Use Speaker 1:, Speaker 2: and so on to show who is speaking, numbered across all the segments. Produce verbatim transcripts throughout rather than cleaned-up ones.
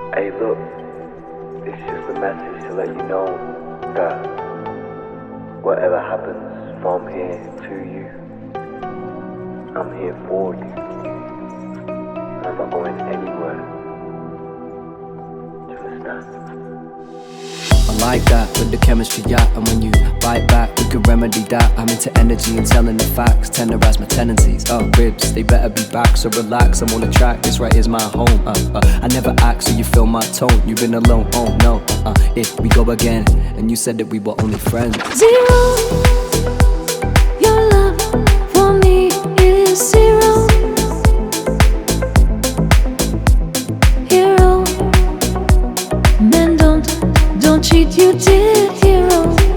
Speaker 1: Hey look, it's just a message to let you know that whatever happens from here to you, I'm here for you. I'm not going anywhere. Do you understand?
Speaker 2: I like that with the chemistry, yeah. And when you bite back, we can remedy that. I'm into energy and telling the facts, tenderize my tendencies. Oh, ribs, they better be back, so relax. I'm on the track, this right is my home. Uh, uh, I never asked, so you feel my tone. You've been alone, oh no. Uh, if we go again, and you said that we were only friends.
Speaker 3: Zero, your love for me is zero. Hero, men don't, don't cheat, you did, hero.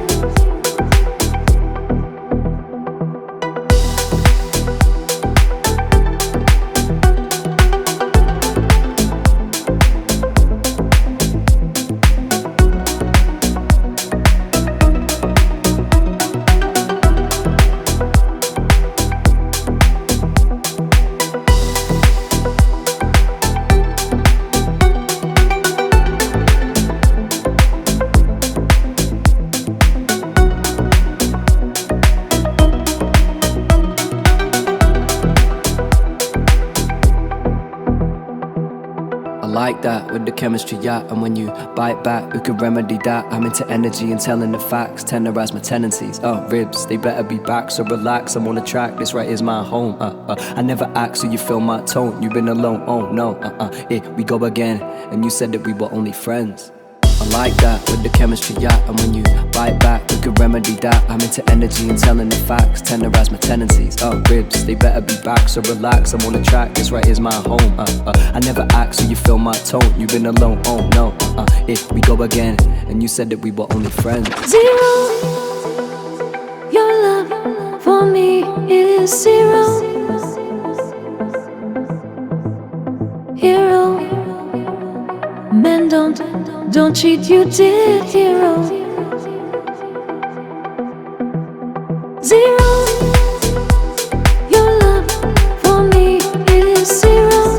Speaker 2: I like that with the chemistry, yeah. And when you bite back, we can remedy that. I'm into energy and telling the facts, tenderize my tendencies. Oh, ribs, they better be back, so relax. I'm on the track, this right is my home. Uh, uh, I never asked, so you feel my tone. You've been alone, oh no. Uh, uh, if we go again, and you said that we were only friends. I like that with the chemistry, yeah. And when you bite back, we can remedy that. I'm into energy and telling the facts, tenderize my tendencies. Oh, ribs, they better be back, so relax. I'm on the track, this right is my home. Uh, uh, I never asked, so you feel my tone. You've been alone, oh no. Uh, uh, if we go again, and you said that we were only friends.
Speaker 3: Zero, your love for me is zero. Hero, men don't, don't cheat, you did, hero. Zero, your love for me is zero.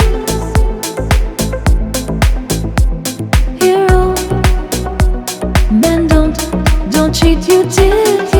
Speaker 3: Hero, men don't, don't cheat, you did.